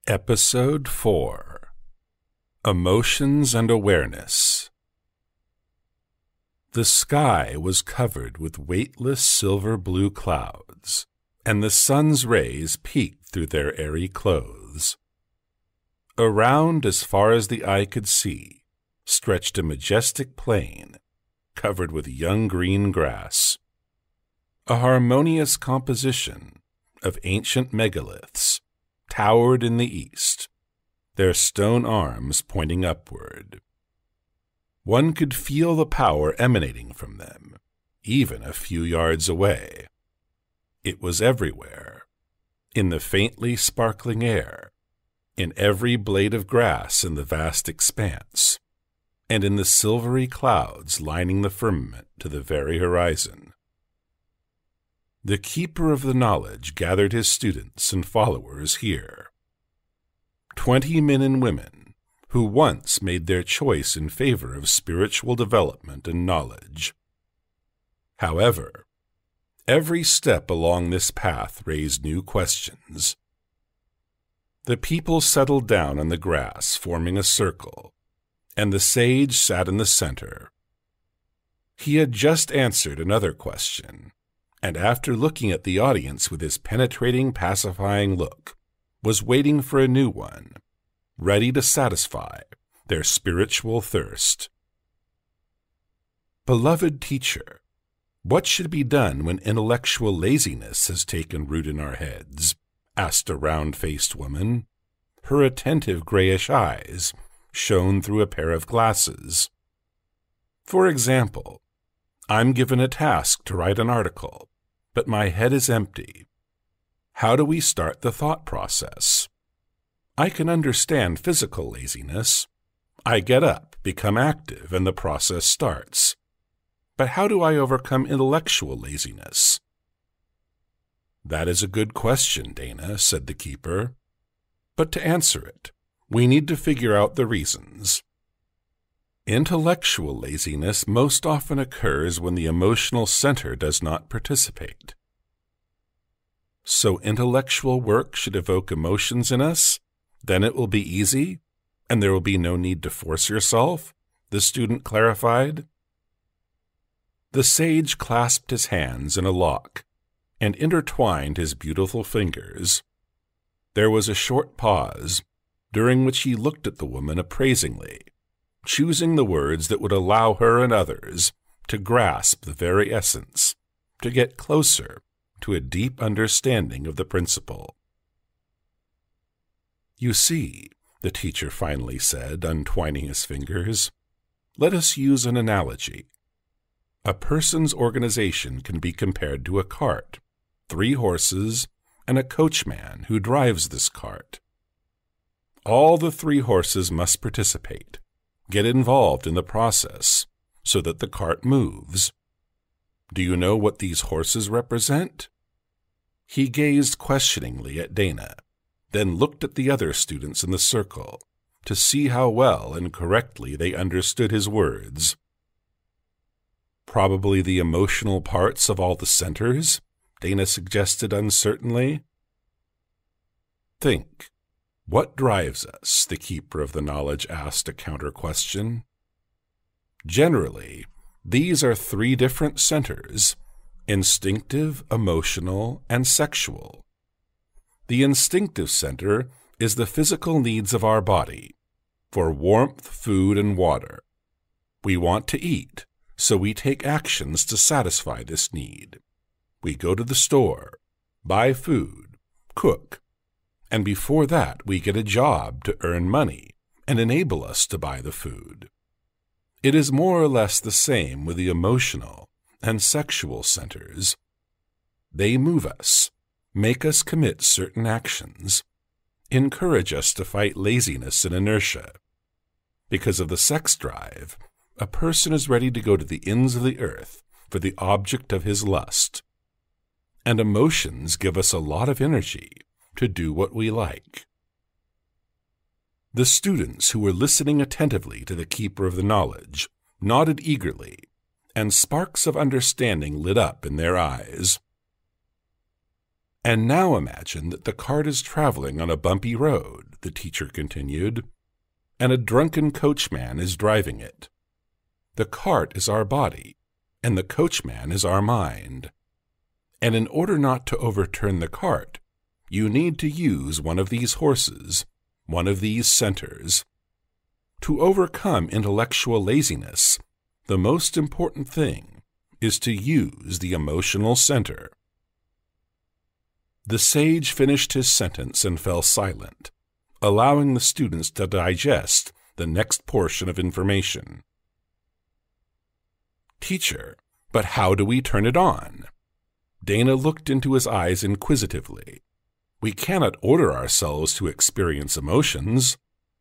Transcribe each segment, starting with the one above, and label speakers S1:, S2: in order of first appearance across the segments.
S1: Episode 4 Emotions and Awareness. The sky was covered with weightless silver-blue clouds, and the sun's rays peeked through their airy clothes. Around, as far as the eye could see, stretched a majestic plain, covered with young green grass. A harmonious composition of ancient megaliths towered in the east, their stone arms pointing upward. One could feel the power emanating from them, even a few yards away. It was everywhere, in the faintly sparkling air, in every blade of grass in the vast expanse, and in the silvery clouds lining the firmament to the very horizon. The Keeper of the Knowledge gathered his students and followers here. 20 men and women who once made their choice in favor of spiritual development and knowledge. However, every step along this path raised new questions. The people settled down on the grass, forming a circle, and the sage sat in the center. He had just answered another question, and after looking at the audience with his penetrating, pacifying look, was waiting for a new one, ready to satisfy their spiritual thirst. Beloved teacher, what should be done when intellectual laziness has taken root in our heads? Asked a round-faced woman. Her attentive grayish eyes shone through a pair of glasses. For example, I'm given a task to write an article, but my head is empty. How do we start the thought process? I can understand physical laziness. I get up, become active, and the process starts. But how do I overcome intellectual laziness? That is a good question, Dana, said the keeper. But to answer it, we need to figure out the reasons. Intellectual laziness most often occurs when the emotional center does not participate. So intellectual work should evoke emotions in us? Then it will be easy, and there will be no need to force yourself, the student clarified. The sage clasped his hands in a lock and intertwined his beautiful fingers. There was a short pause, during which he looked at the woman appraisingly, choosing the words that would allow her and others to grasp the very essence, to get closer to a deep understanding of the principle. You see, the teacher finally said, untwining his fingers, let us use an analogy. A person's organization can be compared to a cart, 3 horses, and a coachman who drives this cart. All the 3 horses must participate, get involved in the process, so that the cart moves. Do you know what these horses represent? He gazed questioningly at Dana, then looked at the other students in the circle to see how well and correctly they understood his words. Probably the emotional parts of all the centers, Dana suggested uncertainly. Think. What drives us? The Keeper of the Knowledge asked a counter-question. Generally, these are 3 different centers: instinctive, emotional, and sexual. The instinctive center is the physical needs of our body, for warmth, food, and water. We want to eat, so we take actions to satisfy this need. We go to the store, buy food, cook, and before that we get a job to earn money and enable us to buy the food. It is more or less the same with the emotional and sexual centers. They move us, make us commit certain actions, encourage us to fight laziness and inertia. Because of the sex drive, a person is ready to go to the ends of the earth for the object of his lust. And emotions give us a lot of energy to do what we like. The students who were listening attentively to the Keeper of the Knowledge nodded eagerly, and sparks of understanding lit up in their eyes. And now imagine that the cart is traveling on a bumpy road, the teacher continued, and a drunken coachman is driving it. The cart is our body, and the coachman is our mind. And in order not to overturn the cart, you need to use one of these horses, one of these centers. To overcome intellectual laziness, the most important thing is to use the emotional center. The sage finished his sentence and fell silent, allowing the students to digest the next portion of information. Teacher, but how do we turn it on? Dana looked into his eyes inquisitively. We cannot order ourselves to experience emotions.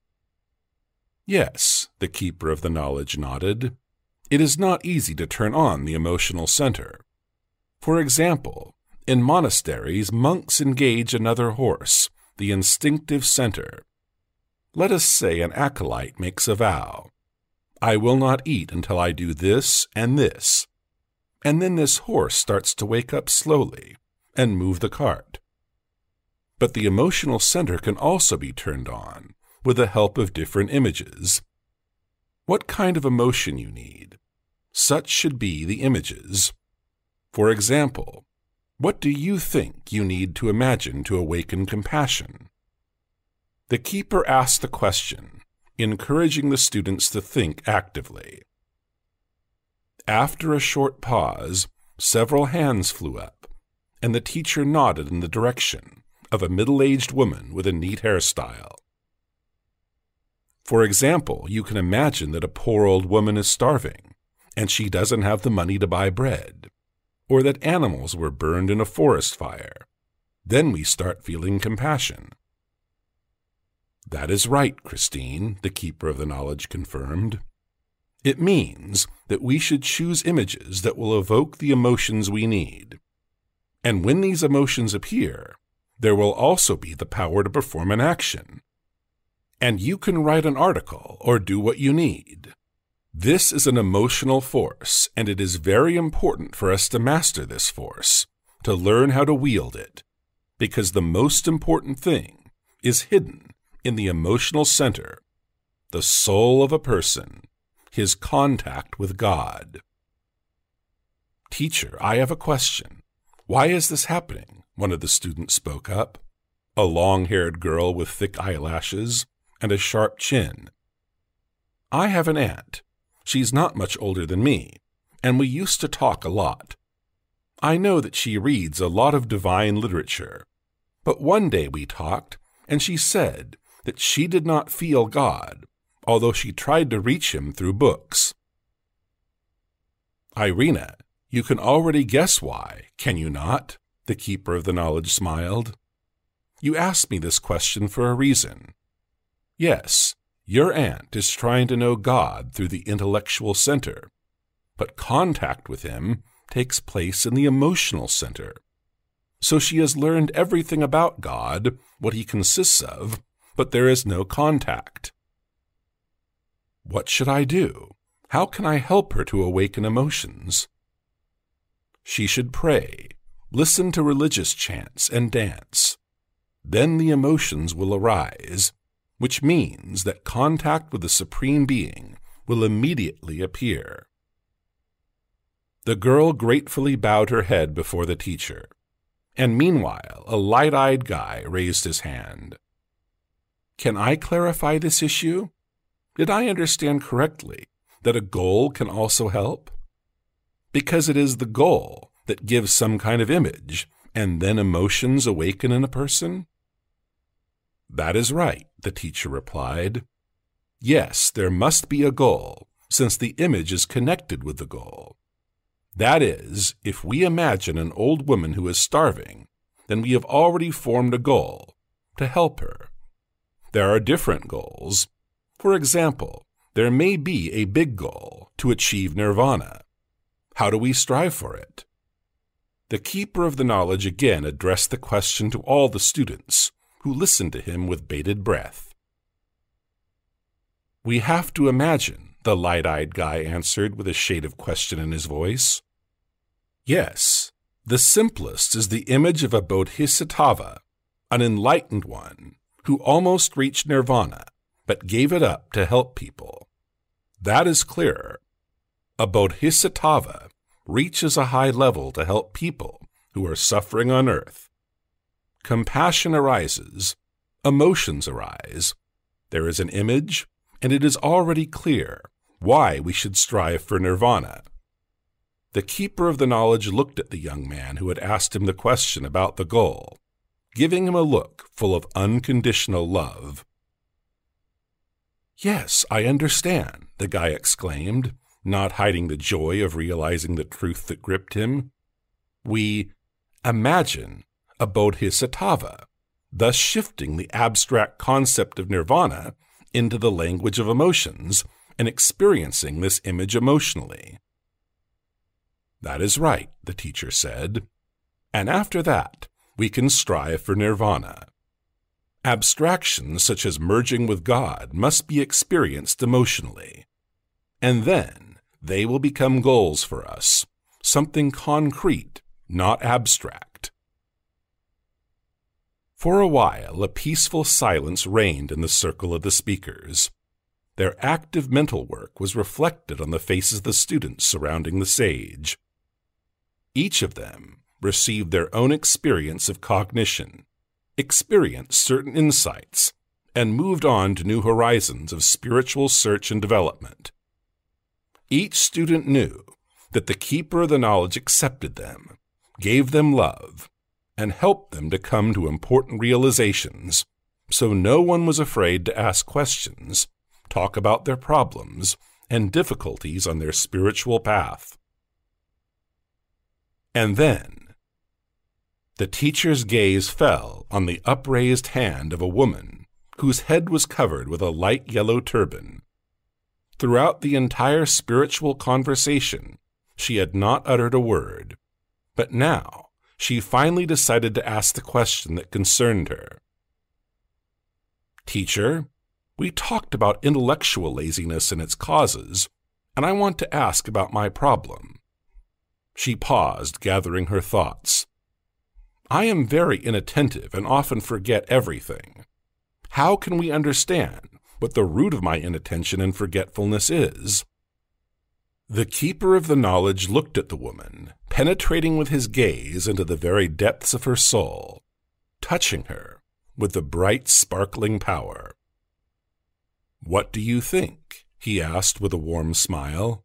S1: Yes, the keeper of the knowledge nodded. It is not easy to turn on the emotional center. For example, in monasteries, monks engage another horse, the instinctive center. Let us say an acolyte makes a vow. I will not eat until I do this and this. And then this horse starts to wake up slowly and move the cart. But the emotional center can also be turned on with the help of different images. What kind of emotion you need? Such should be the images. For example, what do you think you need to imagine to awaken compassion? The keeper asked the question, encouraging the students to think actively. After a short pause, several hands flew up, and the teacher nodded in the direction of a middle-aged woman with a neat hairstyle. For example, you can imagine that a poor old woman is starving, and she doesn't have the money to buy bread, or that animals were burned in a forest fire. Then we start feeling compassion. That is right, Christine, the keeper of the knowledge confirmed. It means that we should choose images that will evoke the emotions we need. And when these emotions appear, there will also be the power to perform an action. And you can write an article or do what you need. This is an emotional force, and it is very important for us to master this force, to learn how to wield it, because the most important thing is hidden in the emotional center, the soul of a person, his contact with God. Teacher, I have a question. Why is this happening? One of the students spoke up, a long-haired girl with thick eyelashes and a sharp chin. I have an aunt. She's not much older than me, and we used to talk a lot. I know that she reads a lot of divine literature, but one day we talked, and she said that she did not feel God, although she tried to reach him through books. Irina, you can already guess why, can you not? The keeper of the knowledge smiled. You asked me this question for a reason. Yes, your aunt is trying to know God through the intellectual center, but contact with him takes place in the emotional center. So she has learned everything about God, what he consists of, but there is no contact. What should I do? How can I help her to awaken emotions? She should pray, listen to religious chants, and dance. Then the emotions will arise, which means that contact with the Supreme Being will immediately appear. The girl gratefully bowed her head before the teacher, and meanwhile a light-eyed guy raised his hand. Can I clarify this issue? Did I understand correctly that a goal can also help? Because it is the goal that gives some kind of image, and then emotions awaken in a person? That is right, the teacher replied. Yes, there must be a goal, since the image is connected with the goal. That is, if we imagine an old woman who is starving, then we have already formed a goal, to help her. There are different goals. For example, there may be a big goal to achieve nirvana. How do we strive for it? The keeper of the knowledge again addressed the question to all the students, who listened to him with bated breath. We have to imagine, the light-eyed guy answered with a shade of question in his voice. Yes, the simplest is the image of a bodhisattva, an enlightened one, who almost reached nirvana, but gave it up to help people. That is clearer. A bodhisattva reaches a high level to help people who are suffering on earth. Compassion arises, emotions arise. There is an image, and it is already clear why we should strive for nirvana. The keeper of the knowledge looked at the young man who had asked him the question about the goal, giving him a look full of unconditional love. "Yes, I understand," the guy exclaimed, not hiding the joy of realizing the truth that gripped him. "We imagine a bodhisattva, thus shifting the abstract concept of nirvana into the language of emotions and experiencing this image emotionally." "That is right," the teacher said. "And after that, we can strive for nirvana. Abstractions such as merging with God must be experienced emotionally. And then they will become goals for us, something concrete, not abstract." For a while, a peaceful silence reigned in the circle of the speakers. Their active mental work was reflected on the faces of the students surrounding the sage. Each of them received their own experience of cognition, experienced certain insights, and moved on to new horizons of spiritual search and development. Each student knew that the keeper of the knowledge accepted them, gave them love, and helped them to come to important realizations, so no one was afraid to ask questions, talk about their problems and difficulties on their spiritual path. And then, the teacher's gaze fell on the upraised hand of a woman whose head was covered with a light yellow turban. Throughout the entire spiritual conversation, she had not uttered a word, but now she finally decided to ask the question that concerned her. "Teacher, we talked about intellectual laziness and its causes, and I want to ask about my problem." She paused, gathering her thoughts. "I am very inattentive and often forget everything. How can we understand what the root of my inattention and forgetfulness is?" The keeper of the knowledge looked at the woman, penetrating with his gaze into the very depths of her soul, touching her with the bright, sparkling power. "What do you think?" he asked with a warm smile.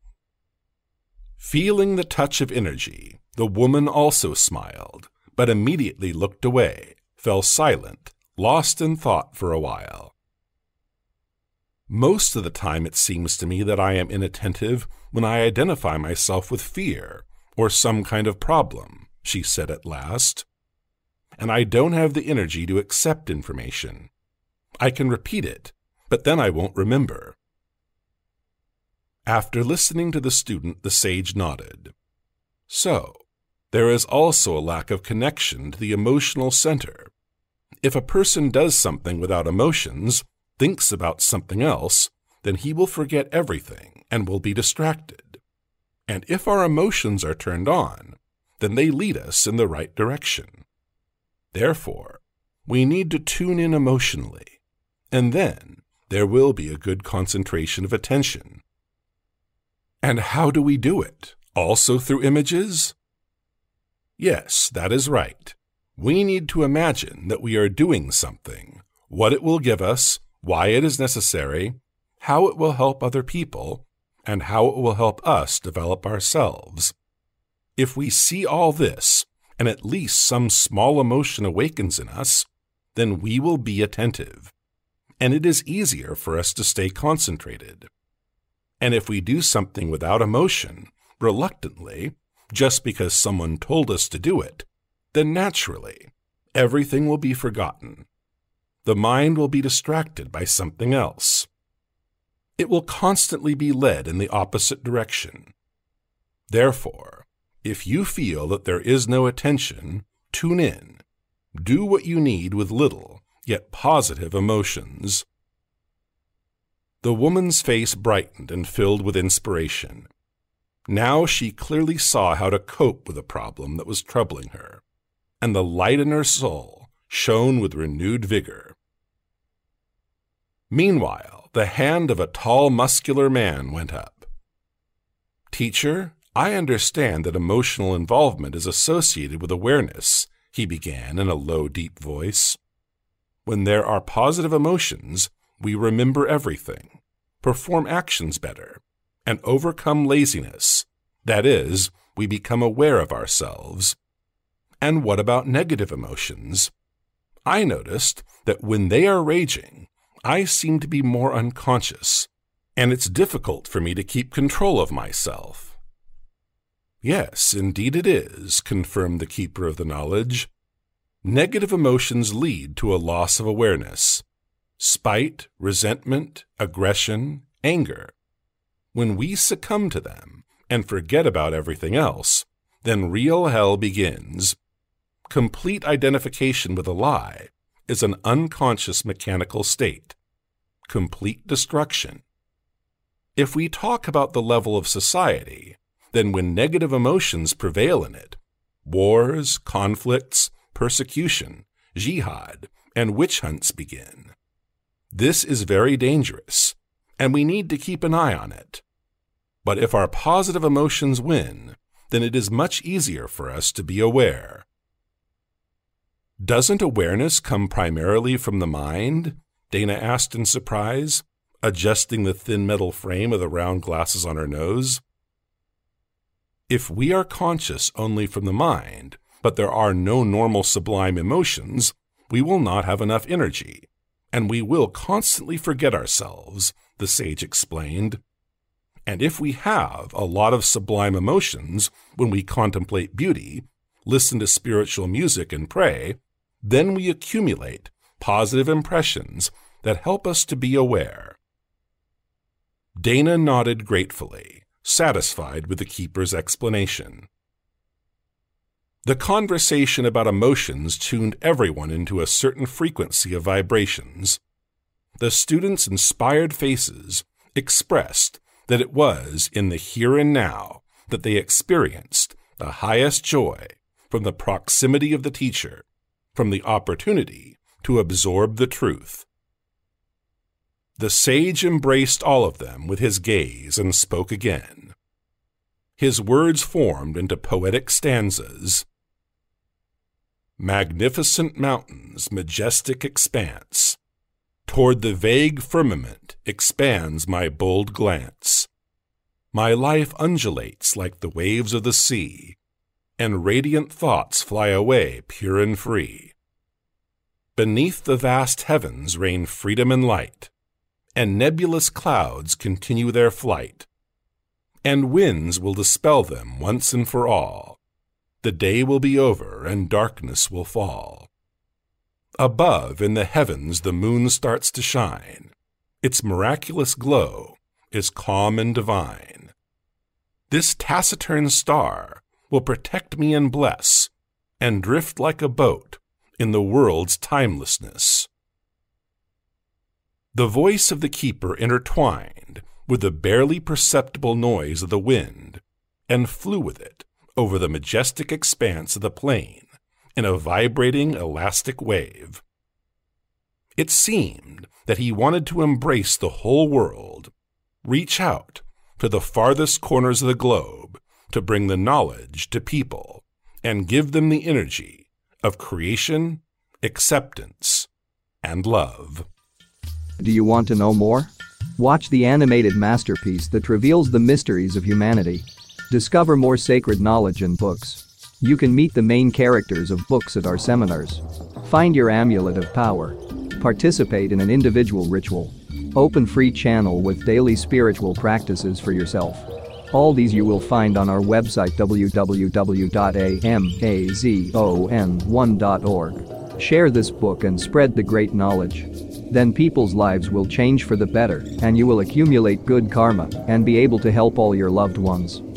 S1: Feeling the touch of energy, the woman also smiled, but immediately looked away, fell silent, lost in thought for a while. "Most of the time it seems to me that I am inattentive when I identify myself with fear or some kind of problem," she said at last. "And I don't have the energy to accept information. I can repeat it, but then I won't remember." After listening to the student, the sage nodded. "So, there is also a lack of connection to the emotional center. If a person does something without emotions, thinks about something else, then he will forget everything and will be distracted. And if our emotions are turned on, then they lead us in the right direction. Therefore, we need to tune in emotionally, and then there will be a good concentration of attention." "And how do we do it? Also through images?" "Yes, that is right. We need to imagine that we are doing something, what it will give us, why it is necessary, how it will help other people, and how it will help us develop ourselves. If we see all this, and at least some small emotion awakens in us, then we will be attentive, and it is easier for us to stay concentrated. And if we do something without emotion, reluctantly, just because someone told us to do it, then naturally, everything will be forgotten. The mind will be distracted by something else. It will constantly be led in the opposite direction. Therefore, if you feel that there is no attention, tune in. Do what you need with little, yet positive emotions." The woman's face brightened and filled with inspiration. Now she clearly saw how to cope with a problem that was troubling her, and the light in her soul shone with renewed vigor Meanwhile, the hand of a tall, muscular man went up. "Teacher, I understand that emotional involvement is associated with awareness," he began in a low, deep voice. "When there are positive emotions, we remember everything, perform actions better, and overcome laziness. That is, we become aware of ourselves. And what about negative emotions? I noticed that when they are raging, I seem to be more unconscious, and it's difficult for me to keep control of myself." "Yes, indeed it is," confirmed the keeper of the knowledge. "Negative emotions lead to a loss of awareness. Spite, resentment, aggression, anger. When we succumb to them and forget about everything else, then real hell begins. Complete identification with a lie is an unconscious mechanical state. Complete destruction. If we talk about the level of society, then when negative emotions prevail in it, wars, conflicts, persecution, jihad, and witch hunts begin. This is very dangerous, and we need to keep an eye on it. But if our positive emotions win, then it is much easier for us to be aware." "Doesn't awareness come primarily from the mind?" Dana asked in surprise, adjusting the thin metal frame of the round glasses on her nose. "If we are conscious only from the mind, but there are no normal sublime emotions, we will not have enough energy, and we will constantly forget ourselves," the sage explained. "And if we have a lot of sublime emotions when we contemplate beauty, listen to spiritual music and pray, then we accumulate positive impressions that help us to be aware." Dana nodded gratefully, satisfied with the keeper's explanation. The conversation about emotions tuned everyone into a certain frequency of vibrations. The students' inspired faces expressed that it was in the here and now that they experienced the highest joy from the proximity of the teacher, from the opportunity to absorb the truth. The sage embraced all of them with his gaze and spoke again. His words formed into poetic stanzas. "Magnificent mountains, majestic expanse, toward the vague firmament expands my bold glance. My life undulates like the waves of the sea, and radiant thoughts fly away pure and free. Beneath the vast heavens reign freedom and light, and nebulous clouds continue their flight, and winds will dispel them once and for all. The day will be over and darkness will fall. Above in the heavens the moon starts to shine. Its miraculous glow is calm and divine. This taciturn star will protect me and bless, and drift like a boat in the world's timelessness." The voice of the keeper intertwined with the barely perceptible noise of the wind, and flew with it over the majestic expanse of the plain in a vibrating elastic wave. It seemed that he wanted to embrace the whole world, reach out to the farthest corners of the globe to bring the knowledge to people and give them the energy of creation, acceptance, and love.
S2: Do you want to know more? Watch the animated masterpiece that reveals the mysteries of humanity. Discover more sacred knowledge in books. You can meet the main characters of books at our seminars. Find your amulet of power. Participate in an individual ritual. Open free channel with daily spiritual practices for yourself. All these you will find on our website www.amazon1.org. Share this book and spread the great knowledge. Then people's lives will change for the better, and you will accumulate good karma and be able to help all your loved ones.